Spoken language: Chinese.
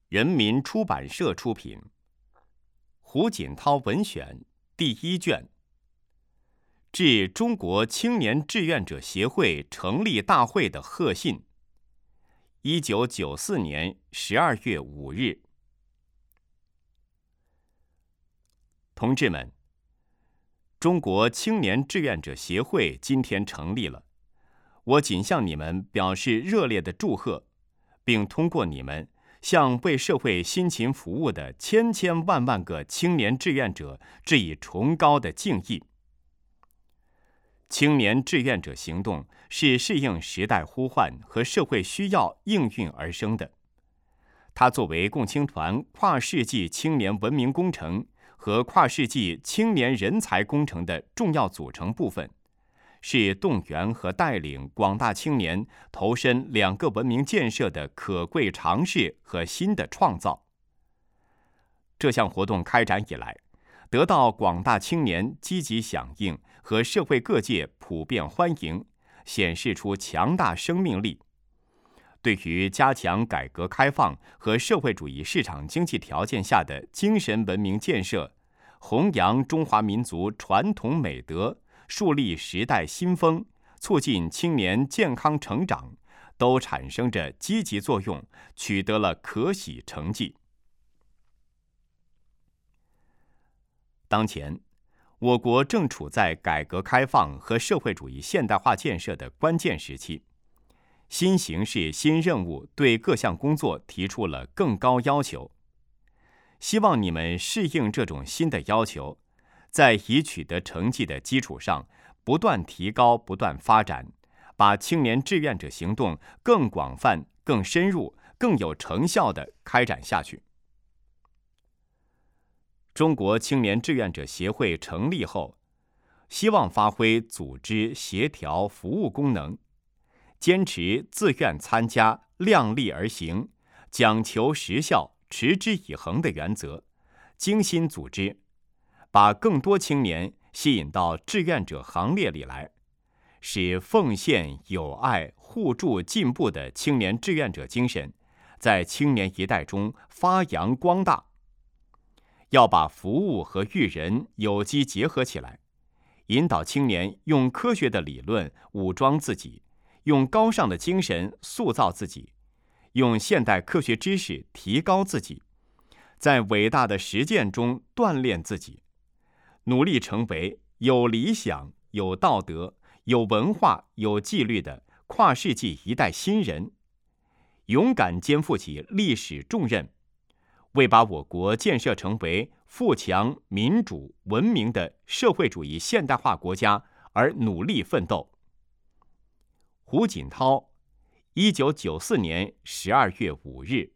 人民出版社出品，胡锦涛文选第1卷。致中国青年志愿者协会成立大会的贺信。1994年12月5日。同志们，中国青年志愿者协会今天成立了，我谨向你们表示热烈的祝贺，并通过你们向为社会辛勤服务的千千万万个青年志愿者致以崇高的敬意。青年志愿者行动是适应时代呼唤和社会需要应运而生的，它作为共青团跨世纪青年文明工程和跨世纪青年人才工程的重要组成部分，是动员和带领广大青年投身2个文明建设的可贵尝试和新的创造。这项活动开展以来，得到广大青年积极响应和社会各界普遍欢迎，显示出强大生命力。对于加强改革开放和社会主义市场经济条件下的精神文明建设，弘扬中华民族传统美德，树立时代新风，促进青年健康成长，都产生着积极作用，取得了可喜成绩。当前，我国正处在改革开放和社会主义现代化建设的关键时期，新形势、新任务对各项工作提出了更高要求。希望你们适应这种新的要求，在已取得成绩的基础上，不断提高、不断发展，把青年志愿者行动更广泛、更深入、更有成效地开展下去。中国青年志愿者协会成立后，希望发挥组织、协调、服务功能，坚持自愿参加、量力而行、讲求实效、持之以恒的原则，精心组织，把更多青年吸引到志愿者行列里来，使奉献、友爱、互助、进步的青年志愿者精神在青年一代中发扬光大。要把服务和育人有机结合起来，引导青年用科学的理论武装自己，用高尚的精神塑造自己，用现代科学知识提高自己，在伟大的实践中锻炼自己，努力成为有理想、有道德、有文化、有纪律的跨世纪一代新人，勇敢肩负起历史重任，为把我国建设成为富强、民主、文明的社会主义现代化国家而努力奋斗。胡锦涛，1994年12月5日。